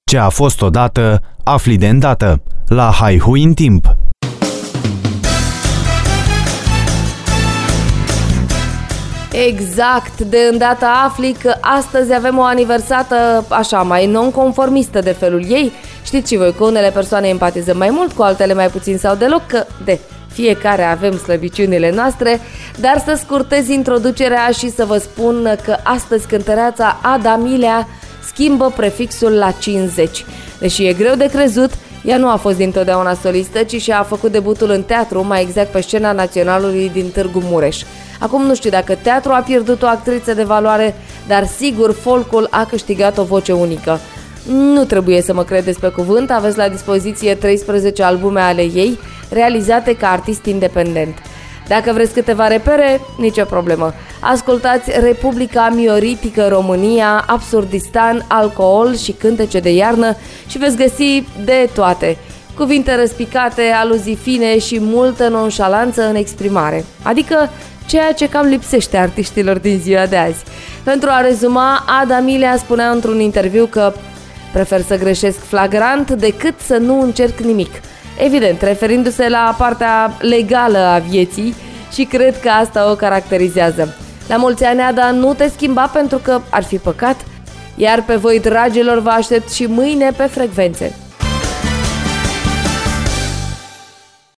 Ce a fost odată, afli de îndată. La Haihui în timp. Exact, de îndată afli că astăzi avem o aniversată așa mai nonconformistă de felul ei. Știți și voi că unele persoane empatizăm mai mult, cu altele mai puțin sau deloc, că fiecare avem slăbiciunile noastre, dar să scurtez introducerea și să vă spun că astăzi cântăreața Ada Milea schimbă prefixul la 50. Deși e greu de crezut, ea nu a fost dintotdeauna solistă, ci și-a făcut debutul în teatru, mai exact pe scena Naționalului din Târgu Mureș. Acum nu știu dacă teatru a pierdut o actriță de valoare, dar sigur folcul a câștigat o voce unică. Nu trebuie să mă credeți pe cuvânt, aveți la dispoziție 13 albume ale ei, realizate ca artist independent. Dacă vreți câteva repere, nicio problemă. Ascultați Republica Mioritică România, Absurdistan, Alcool și Cântece de iarnă și veți găsi de toate. Cuvinte răspicate, aluzii fine și multă nonșalanță în exprimare. Adică ceea ce cam lipsește artiștilor din ziua de azi. Pentru a rezuma, Ada Milea spunea într-un interviu că prefer să greșesc flagrant decât să nu încerc nimic. Evident, referindu-se la partea legală a vieții și cred că asta o caracterizează. La mulți ani, Ada, nu te schimba pentru că ar fi păcat, iar pe voi, dragilor, vă aștept și mâine pe frecvențe.